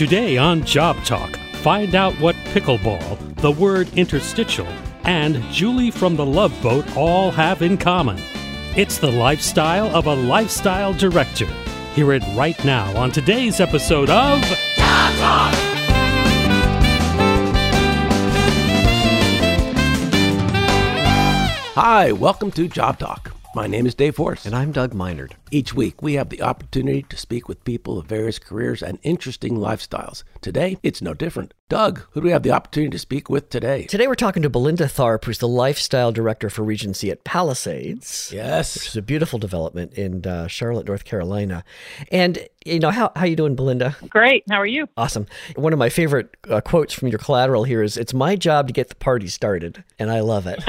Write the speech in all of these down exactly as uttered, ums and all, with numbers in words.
Today on Job Talk, find out what pickleball, the word interstitial, and Julie from the Love Boat all have in common. It's the lifestyle of a lifestyle director. Hear it right now on today's episode of Job Talk. Hi, welcome to Job Talk. My name is Dave Force. And I'm Doug Meinert. Each week, we have the opportunity to speak with people of various careers and interesting lifestyles. Today, it's no different. Doug, who do we have the opportunity to speak with today? Today, we're talking to Belinda Tharp, who's the lifestyle director for Regency at Palisades. Yes. Which is a beautiful development in uh, Charlotte, North Carolina. And, you know, how how you doing, Belinda? Great. How are you? Awesome. One of my favorite uh, quotes from your collateral here is, "It's my job to get the party started." And I love it.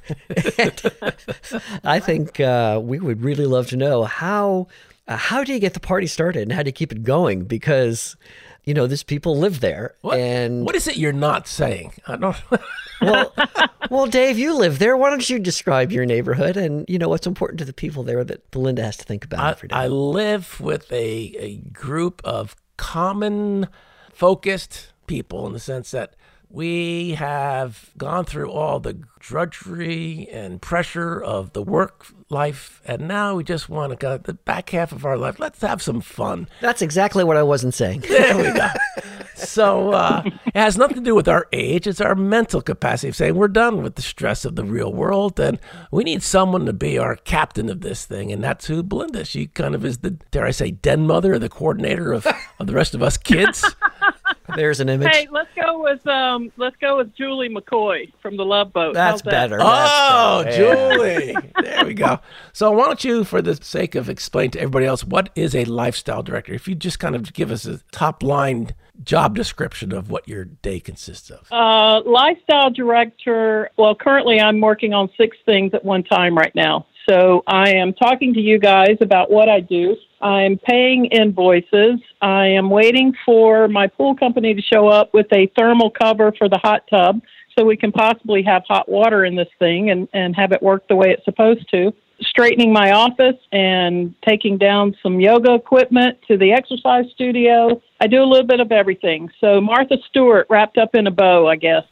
I think uh, we would really love to know how uh, how do you get the party started and how do you keep it going? Because, you know, these people live there. What, and what is it you're not saying? I don't. well, well, Dave, you live there. Why don't you describe your neighborhood and, you know, what's important to the people there that Belinda has to think about I, every day? I live with a, a group of common, focused people in the sense that we have gone through all the drudgery and pressure of the work life, and now we just want to go the back half of our life. Let's have some fun. That's exactly what I wasn't saying. There we go. So uh, it has nothing to do with our age. It's our mental capacity of saying we're done with the stress of the real world, and we need someone to be our captain of this thing, and that's who Belinda. She kind of is the, dare I say, den mother, the coordinator of, of the rest of us kids. There's an image. Hey, let's go with um, let's go with Julie McCoy from the Love Boat. That's How's that? better. Oh, That's better. Julie. There we go. So why don't you, for the sake of explaining to everybody else, what is a lifestyle director? If you just kind of give us a top line job description of what your day consists of. Uh, lifestyle director. Well, currently I'm working on six things at one time right now. So I am talking to you guys about what I do. I'm paying invoices. I am waiting for my pool company to show up with a thermal cover for the hot tub so we can possibly have hot water in this thing and, and have it work the way it's supposed to. Straightening my office and taking down some yoga equipment to the exercise studio. I do a little bit of everything. So Martha Stewart wrapped up in a bow, I guess.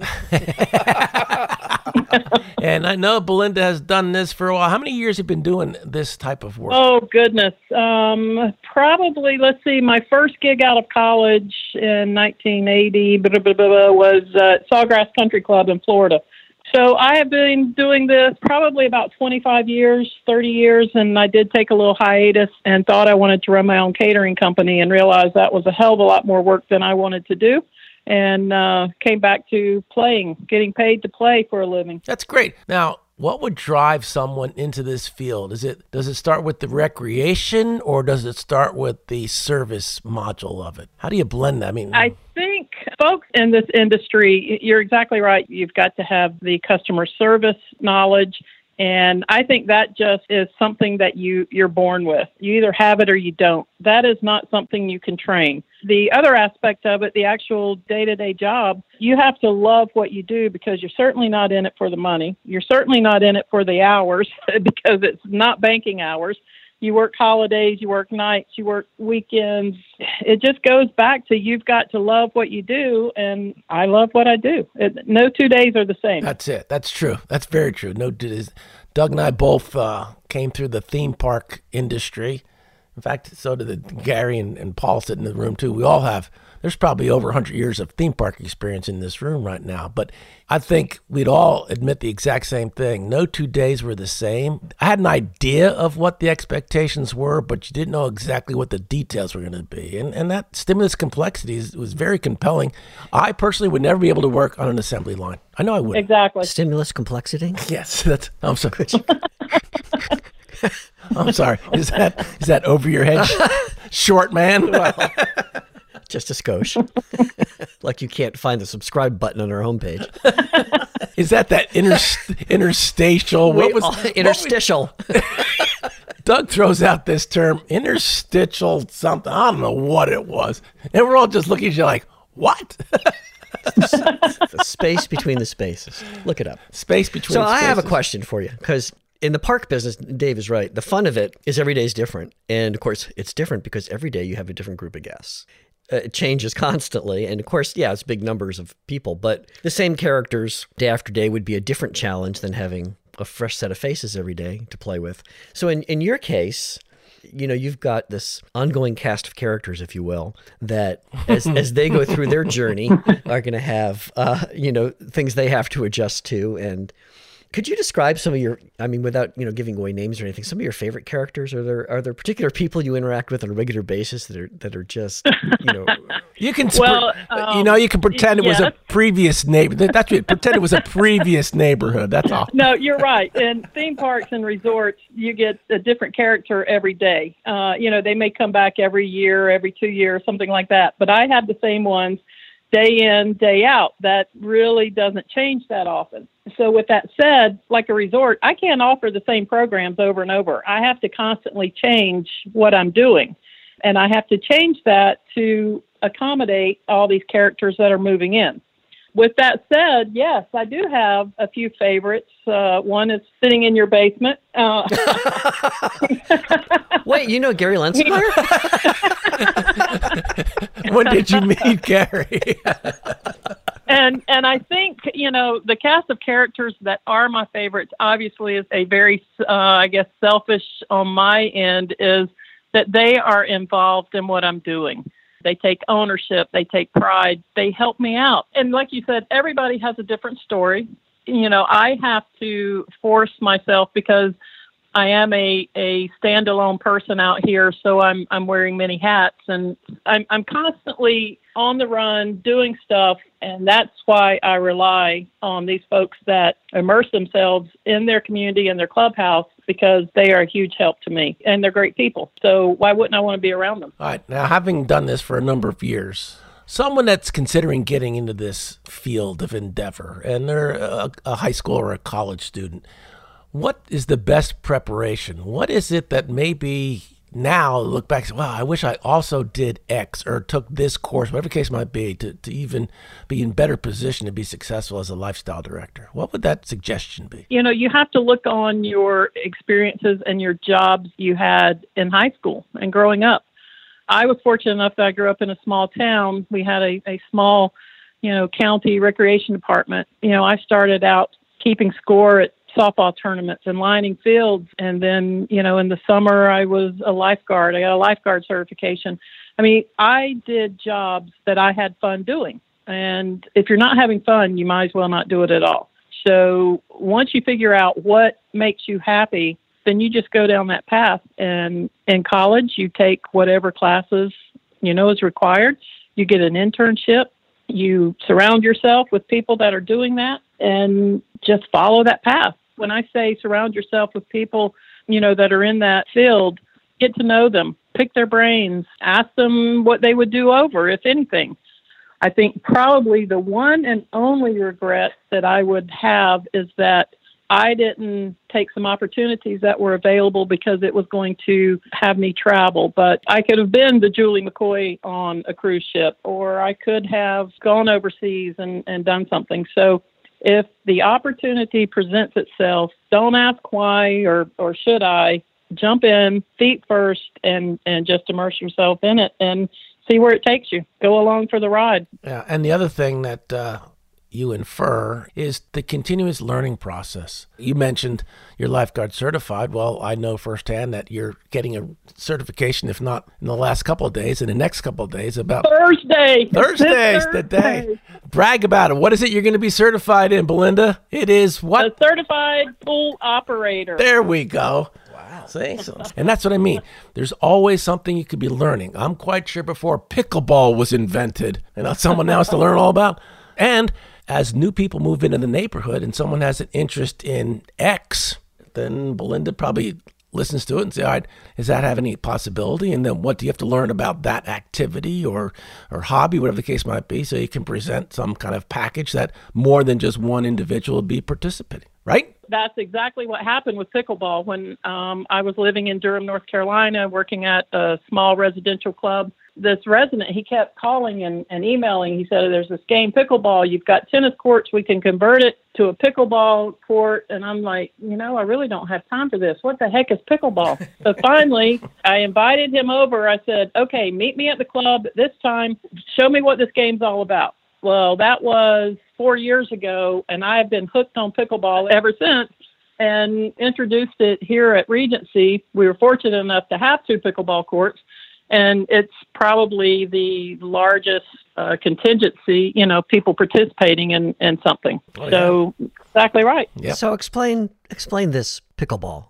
And I know Belinda has done this for a while. How many years have you been doing this type of work? Oh, goodness. Um, probably, let's see, my first gig out of college in nineteen eighty blah, blah, blah, blah, was uh, at Sawgrass Country Club in Florida. So I have been doing this probably about twenty-five years, thirty years, and I did take a little hiatus and thought I wanted to run my own catering company and realized that was a hell of a lot more work than I wanted to do. And uh, came back to playing, getting paid to play for a living. That's great. Now, what would drive someone into this field? Is it does it start with the recreation or does it start with the service module of it? How do you blend that? I mean, I think folks in this industry, you're exactly right. You've got to have the customer service knowledge. And I think that just is something that you, you're born with. You either have it or you don't. That is not something you can train. The other aspect of it, the actual day-to-day job, you have to love what you do because you're certainly not in it for the money. You're certainly not in it for the hours because it's not banking hours. You work holidays, you work nights, you work weekends. It just goes back to you've got to love what you do, and I love what I do. It, no two days are the same. That's it. That's true. That's very true. No, Doug and I both uh, came through the theme park industry. In fact, so did the, Gary and, and Paul sitting in the room, too. We all have. There's probably over one hundred years of theme park experience in this room right now. But I think we'd all admit the exact same thing. No two days were the same. I had an idea of what the expectations were, but you didn't know exactly what the details were going to be. And and that stimulus complexity is, was very compelling. I personally would never be able to work on an assembly line. I know I wouldn't. Exactly. Stimulus complexity? Yes, that's. I'm sorry. I'm sorry. Is that is that over your head, short man? Well, just a skosh. Like you can't find the subscribe button on our homepage. Is that that inter, interstitial? What was oh, interstitial? What was, Doug throws out this term, interstitial something. I don't know what it was. And we're all just looking at you like, what? The space between the spaces. Look it up. Space between So spaces. I have a question for you because in the park business, Dave is right. The fun of it is every day is different. And of course, it's different because every day you have a different group of guests. uh, it changes constantly. And of course, yeah, it's big numbers of people, but the same characters day after day would be a different challenge than having a fresh set of faces every day to play with. So in, in your case, you know, you've got this ongoing cast of characters, if you will, that as as they go through their journey are going to have, uh, you know, things they have to adjust to. And could you describe some of your, I mean, without, you know, giving away names or anything, some of your favorite characters? Are there are there particular people you interact with on a regular basis that are that are just, you know? You can, well, sp- um, you know, you can pretend it yes. was a previous neighbor. That's it. Pretend it was a previous neighborhood. That's all. No, you're right. In theme parks and resorts, you get a different character every day. Uh, you know, they may come back every year, every two years, something like that. But I have the same ones day in, day out. That really doesn't change that often. So with that said, like a resort, I can't offer the same programs over and over. I have to constantly change what I'm doing. And I have to change that to accommodate all these characters that are moving in. With that said, yes, I do have a few favorites. Uh, one is Sitting in Your Basement. Uh, Wait, you know Gary Lenskmeyer? When did you meet Gary? And and I think, you know, the cast of characters that are my favorites obviously is a very, uh, I guess, selfish on my end, is that they are involved in what I'm doing. They take ownership. They take pride. They help me out. And like you said, everybody has a different story. You know, I have to force myself because I am a, a standalone person out here, so I'm I'm wearing many hats, and I'm I'm constantly on the run doing stuff, and that's why I rely on these folks that immerse themselves in their community and their clubhouse, because they are a huge help to me, and they're great people. So why wouldn't I want to be around them? All right. Now, having done this for a number of years, someone that's considering getting into this field of endeavor, and they're a, a high school or a college student, what is the best preparation? What is it that maybe now look back and say, wow, I wish I also did X or took this course, whatever the case might be, to, to even be in better position to be successful as a lifestyle director? What would that suggestion be? You know, you have to look on your experiences and your jobs you had in high school and growing up. I was fortunate enough that I grew up in a small town. We had a, a small, you know, county recreation department. You know, I started out keeping score at softball tournaments and lining fields. And then, you know, in the summer, I was a lifeguard. I got a lifeguard certification. I mean, I did jobs that I had fun doing. And if you're not having fun, you might as well not do it at all. So once you figure out what makes you happy, then you just go down that path. And in college, you take whatever classes, you know, is required. You get an internship. You surround yourself with people that are doing that and just follow that path. When I say surround yourself with people, you know, that are in that field, get to know them, pick their brains, ask them what they would do over, if anything. I think probably the one and only regret that I would have is that I didn't take some opportunities that were available because it was going to have me travel. But I could have been the Julie McCoy on a cruise ship, or I could have gone overseas and, and done something. So if the opportunity presents itself, don't ask why or, or should I. Jump in, feet first, and, and just immerse yourself in it and see where it takes you. Go along for the ride. Yeah, and the other thing that uh, you infer is the continuous learning process. You mentioned you're lifeguard certified. Well, I know firsthand that you're getting a certification, if not in the last couple of days, in the next couple of days, about Thursday. Thursday's the day. Brag about it. What is it you're going to be certified in, Belinda? It is what? A certified pool operator. There we go. Wow. See? So, and that's what I mean. There's always something you could be learning. I'm quite sure before pickleball was invented, and not someone now has to learn all about. And as new people move into the neighborhood and someone has an interest in X, then Belinda probably listens to it and says, all right, does that have any possibility? And then what do you have to learn about that activity or or hobby, whatever the case might be, so you can present some kind of package that more than just one individual would be participating, right? That's exactly what happened with pickleball. When um, I was living in Durham, North Carolina, working at a small residential club, this resident, he kept calling and, and emailing. He said, there's this game, pickleball. You've got tennis courts. We can convert it to a pickleball court. And I'm like, you know, I really don't have time for this. What the heck is pickleball? So finally, I invited him over. I said, okay, meet me at the club this time. Show me what this game's all about. Well, that was four years ago, and I've been hooked on pickleball ever since and introduced it here at Regency. We were fortunate enough to have two pickleball courts. And it's probably the largest uh, contingency, you know, people participating in, in something. Oh, so yeah. Exactly right. Yep. So explain explain this pickleball.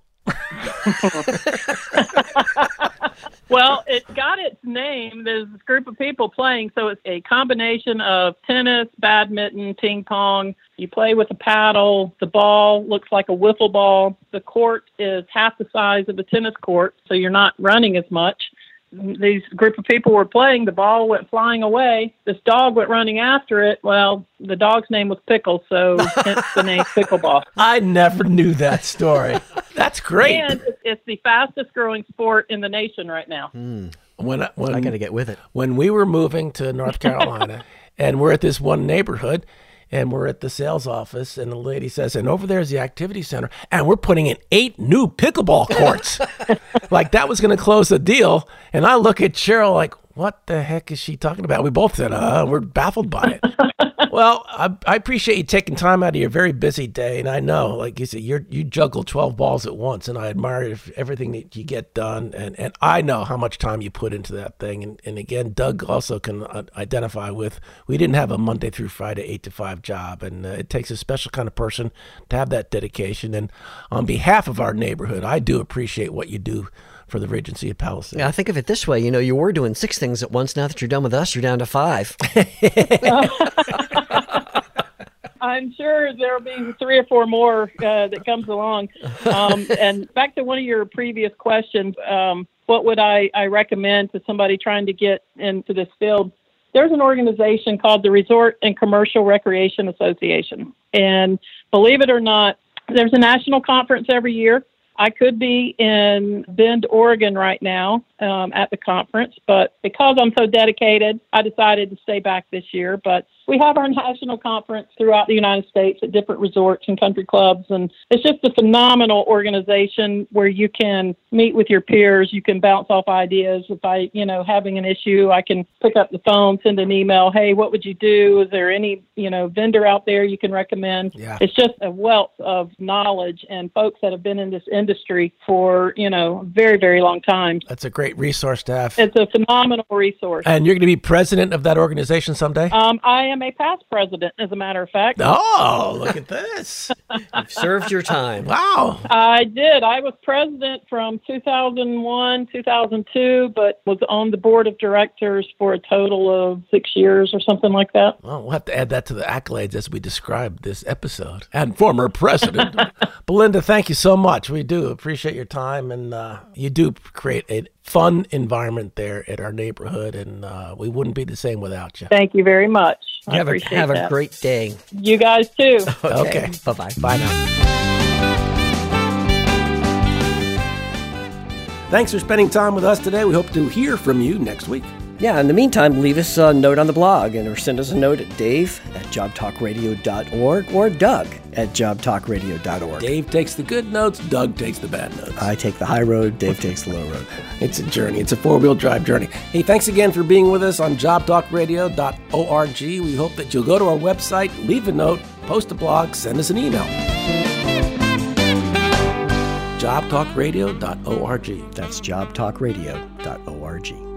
Well, it got its name. There's a group of people playing, so it's a combination of tennis, badminton, ping pong. You play with a paddle. The ball looks like a wiffle ball. The court is half the size of a tennis court, so you're not running as much. These group of people were playing. The ball went flying away. This dog went running after it. Well, the dog's name was Pickle, so hence the name Pickleball. I never knew that story. That's great. And it's the fastest growing sport in the nation right now. Mm. When, when I got to get with it. When we were moving to North Carolina, and we're at this one neighborhood, and we're at the sales office, and the lady says, and over there's the activity center, and we're putting in eight new pickleball courts. Like that was going to close the deal. And I look at Cheryl like, what the heck is she talking about? We both said, uh, we're baffled by it. Well, I, I appreciate you taking time out of your very busy day. And I know, like you said, you're, you juggle twelve balls at once. And I admire everything that you get done. And, and I know how much time you put into that thing. And, and again, Doug also can identify with, we didn't have a Monday through Friday, eight to five job. And uh, it takes a special kind of person to have that dedication. And on behalf of our neighborhood, I do appreciate what you do for the Regency of Palisades. Yeah, I think of it this way. You know, you were doing six things at once. Now that you're done with us, you're down to five. I'm sure there'll be three or four more uh, that comes along. Um, and back to one of your previous questions, um, what would I, I recommend to somebody trying to get into this field? There's an organization called the Resort and Commercial Recreation Association. And believe it or not, there's a national conference every year. I could be in Bend, Oregon right now um, at the conference, but because I'm so dedicated, I decided to stay back this year. But we have our national conference throughout the United States at different resorts and country clubs, and it's just a phenomenal organization where you can meet with your peers, you can bounce off ideas. If I, you know, having an issue, I can pick up the phone, send an email, hey, what would you do? Is there any, you know, vendor out there you can recommend? Yeah. It's just a wealth of knowledge and folks that have been in this industry for, you know, very, very long time. That's a great resource to have. It's a phenomenal resource. And you're going to be president of that organization someday? Um, I am a past president, as a matter of fact. Oh, look at this. You've served your time. Wow. I did. I was president from two thousand one, two thousand two, but was on the board of directors for a total of six years or something like that. Well, we'll have to add that to the accolades as we describe this episode. And former president. Belinda, thank you so much. We do appreciate your time, and uh, you do create a fun environment there at our neighborhood, and uh, we wouldn't be the same without you. Thank you very much. I have a, appreciate have that. a great day. You guys too. Okay. Okay. Bye-bye. Bye now. Thanks for spending time with us today. We hope to hear from you next week. Yeah, in the meantime, leave us a note on the blog and or send us a note at dave at job talk radio dot org or doug at job talk radio dot org. Dave takes the good notes, Doug takes the bad notes. I take the high road, Dave takes the low road. It's a journey. It's a four-wheel drive journey. Hey, thanks again for being with us on job talk radio dot org. We hope that you'll go to our website, leave a note, post a blog, send us an email. job talk radio dot org. That's job talk radio dot org.